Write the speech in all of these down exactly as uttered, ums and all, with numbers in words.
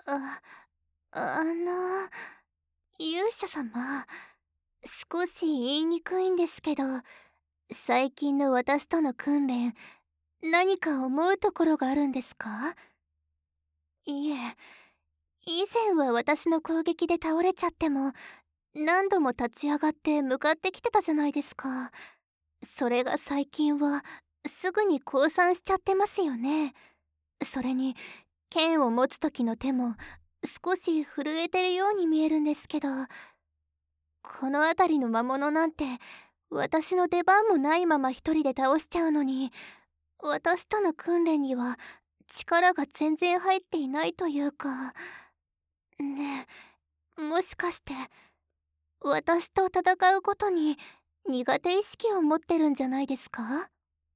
あ、あの、勇者様、少し言いにくいんですけど、最近の私との訓練、何か思うところがあるんですか？いえ、以前は私の攻撃で倒れちゃっても、何度も立ち上がって向かってきてたじゃないですか。それが最近は、すぐに降参しちゃってますよね。それに、剣を持つ時の手も、少し震えてるように見えるんですけど、この辺りの魔物なんて私の出番もないまま一人で倒しちゃうのに、私との訓練には力が全然入っていないというか。ねえ、もしかして私と戦うことに苦手意識を持ってるんじゃないですか？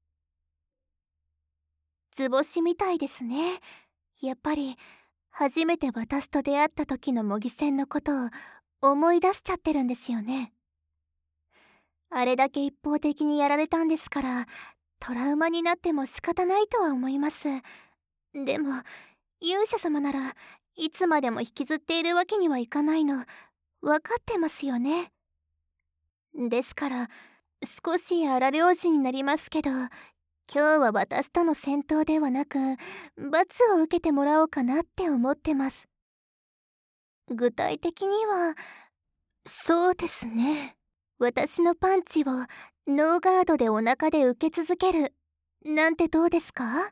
図星みたいですね。やっぱり初めて私と出会った時の模擬戦のことを思い出しちゃってるんですよね。あれだけ一方的にやられたんですから、トラウマになっても仕方ないとは思います。でも勇者様ならいつまでも引きずっているわけにはいかないの分かってますよね。ですから少し荒療治になりますけど、今日は私との戦闘ではなく罰を受けてもらおうかなって思ってます。具体的には、そうですね、私のパンチをノーガードでお腹で受け続けるなんてどうですか？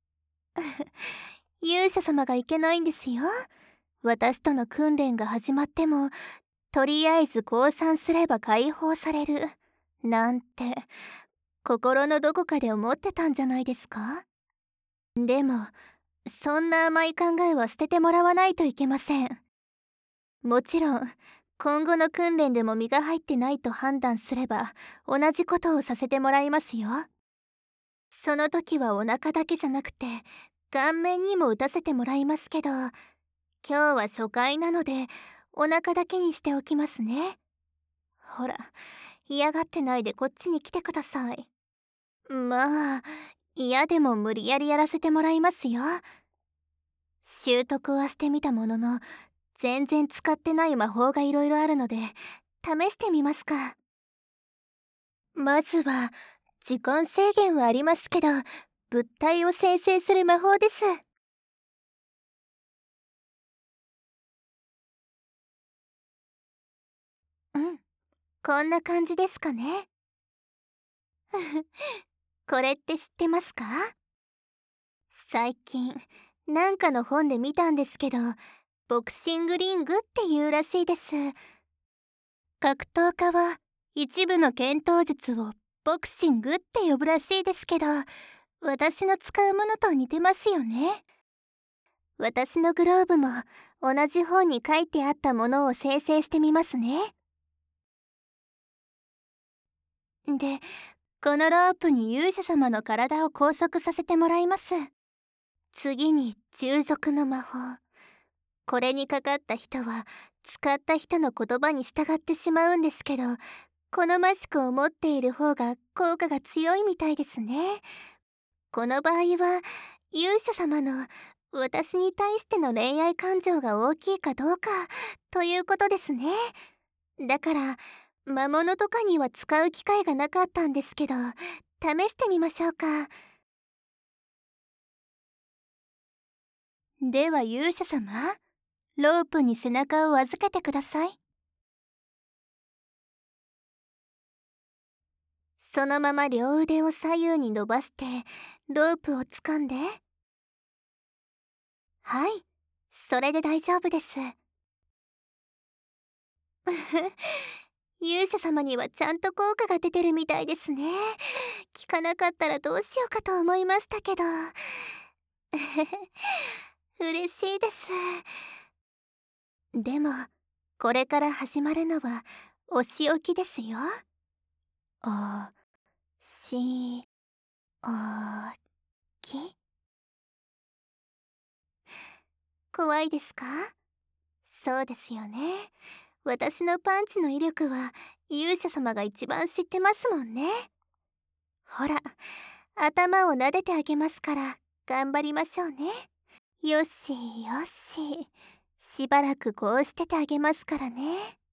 勇者様がいけないんですよ。私との訓練が始まってもとりあえず降参すれば解放されるなんて心のどこかで思ってたんじゃないですか？でもそんな甘い考えは捨ててもらわないといけません。もちろん今後の訓練でも身が入ってないと判断すれば同じことをさせてもらいますよ。その時はお腹だけじゃなくて顔面にも打たせてもらいますけど、今日は初回なのでお腹だけにしておきますね。ほら、嫌がってないでこっちに来てください。まあ嫌でも無理やりやらせてもらいますよ。習得はしてみたものの全然使ってない魔法がいろいろあるので試してみますか。まずは時間制限はありますけど物体を生成する魔法です。うん、こんな感じですかね。これって知ってますか？最近なんかの本で見たんですけど、ボクシングリングっていうらしいです。格闘家は一部の剣闘術をボクシングって呼ぶらしいですけど、私の使うものと似てますよね。私のグローブも同じ本に書いてあったものを生成してみますね。で、このロープに勇者様の体を拘束させてもらいます。次に従属の魔法。これにかかった人は使った人の言葉に従ってしまうんですけど、好ましく思っている方が効果が強いみたいですね。この場合は勇者様の私に対しての恋愛感情が大きいかどうかということですね。だから魔物とかには使う機会がなかったんですけど、試してみましょうか。では勇者様、ロープに背中を預けてください。そのまま両腕を左右に伸ばしてロープを掴んで。はい、それで大丈夫です。勇者様にはちゃんと効果が出てるみたいですね。効かなかったらどうしようかと思いましたけど。嬉しいです。でもこれから始まるのはお仕置きですよ。おしおき。怖いですか？そうですよね。私のパンチの威力は勇者様が一番知ってますもんね。ほら、頭を撫でてあげますから頑張りましょうね。 よしよし、しばらくこうしててあげますからね。